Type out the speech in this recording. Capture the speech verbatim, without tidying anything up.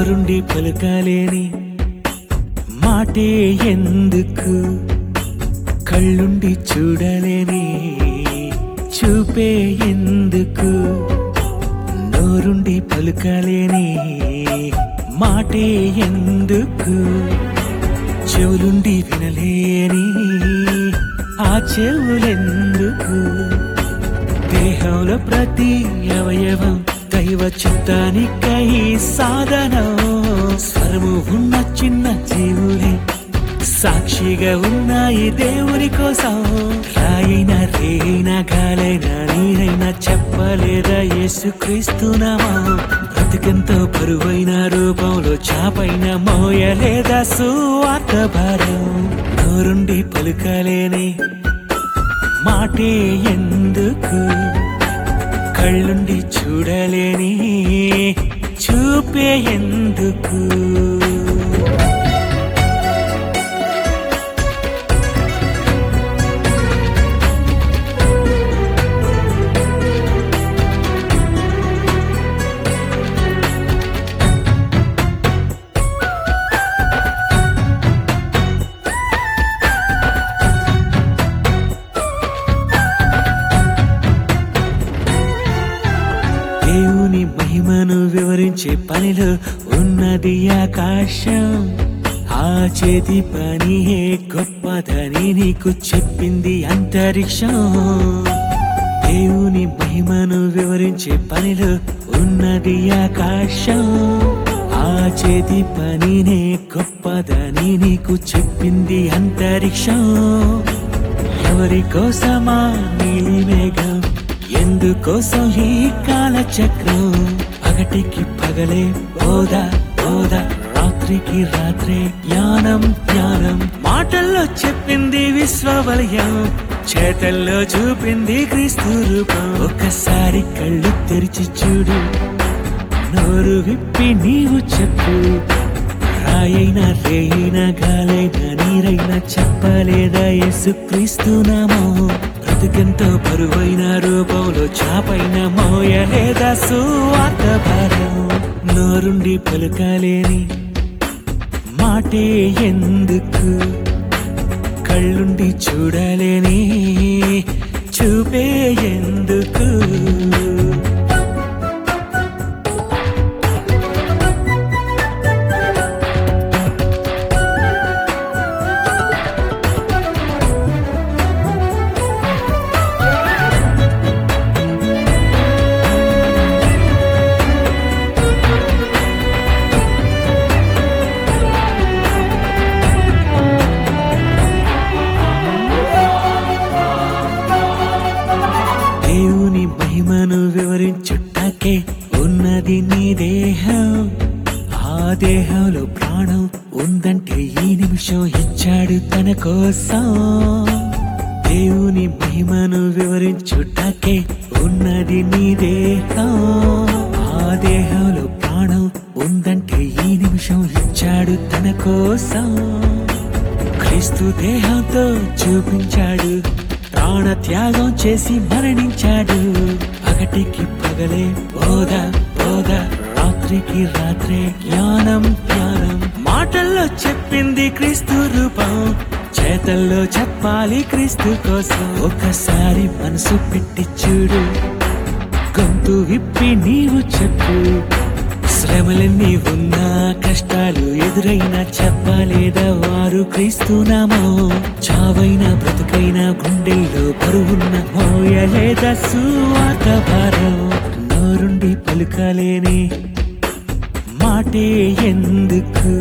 నోరుండి పలుకలేని మాటే ఎందుకు, కళ్ళుండి చూడలేని చూపే ఎందుకు, నోరుండి పలుకలేని మాటే ఎందుకు, చెవులుండి వినలేని ఆ చెవులెందుకు, దేహంలో ప్రతి అవయవం దైవ చిత్తానికై సాధనం, స్వరము ఉన్న చిన్న జీవులే సాక్షిగా ఉన్నాయి దేవుని కోసం. రాయినా రేయినా గాలైనా నీరైనా చెప్పలేదా యేసుక్రీస్తు నామం, బ్రతికెంతో బరువైన రూపంలో చాపైన మోయలేదా సువార్త భారం, నోరుండి పలుకలేని మాటే ఎందుకు, కళ్ళుండి చూడలేని చూపే ఎందుకు. దేవుని మహిమను వివరించే పనిలో ఉన్నది ఆకాశం, ఆ చేతి పని గొప్పదని నీకు చెప్పింది అంతరిక్షం. దేవుని మహిమను వివరించే పనిలో ఉన్నది ఆకాశం, ఆ చేతి పనినే గొప్పదని నీకు చెప్పింది అంతరిక్షం. ఎవరి కోసమా నీలి మేఘం, ఎందుకోసం ఈ కాల చక్రం, పగటికి పగలే బోధ బోధ, రాత్రికి రాత్రే జ్ఞానం జ్ఞానం, మాటల్లో చెప్పింది విశ్వవలయం, చేతల్లో చూపింది క్రీస్తు రూపం. ఒక్కసారి కళ్ళు తెరిచి చూడు, నోరు విప్పి నీవు చెప్పు, రాయైనా రేయినా గాలైనా నీరైనా చెప్పలేదా యేసుక్రీస్తు నామం, బ్రతికెంతో బరువైన రూపంలో చాపైన మోయలేదా సువార్త భారం, నోరుండి పలుకలేని మాటే ఎందుకు, కళ్ళుండి చూడలేని చూపే ఎందుకు. దేవుని మహిమను వివరించుటకే ఉన్నది నీ దేహం, ఆ దేహంలో ప్రాణం ఉందంటే ఈ నిమిషం ఇచ్చాడు తన కోసం. దేవుని మహిమను వివరించుటకే ఉన్నది నీ దేహం, ఆ దేహంలో ప్రాణం ఉందంటే ఈ నిమిషం ఇచ్చాడు తన కోసం. క్రీస్తు దేహంతో చూపించాడు, ప్రాణ త్యాగం చేసి మరణించాడు, పగటికి పగలే బోధ బోధ, రాత్రికి రాత్రే జ్ఞానం జ్ఞానం, మాటల్లో చెప్పింది క్రీస్తు రూపం, చేతల్లో చెప్పాలి క్రీస్తు కోసం. ఒకసారి మనసు పెట్టి చూడు, గొంతు విప్పి నీవు చెప్పు, శ్రమలన్నీ ఉన్నా కష్టాలు ఎదురైనా చెప్పలేదా వారు క్రీస్తు నామం, చావైనా బ్రతుకైనా గుండెల్లో బరువున్న మోయలేదా సువార్త భారం, నోరుండి పలుకలేని మాటే ఎందుకు,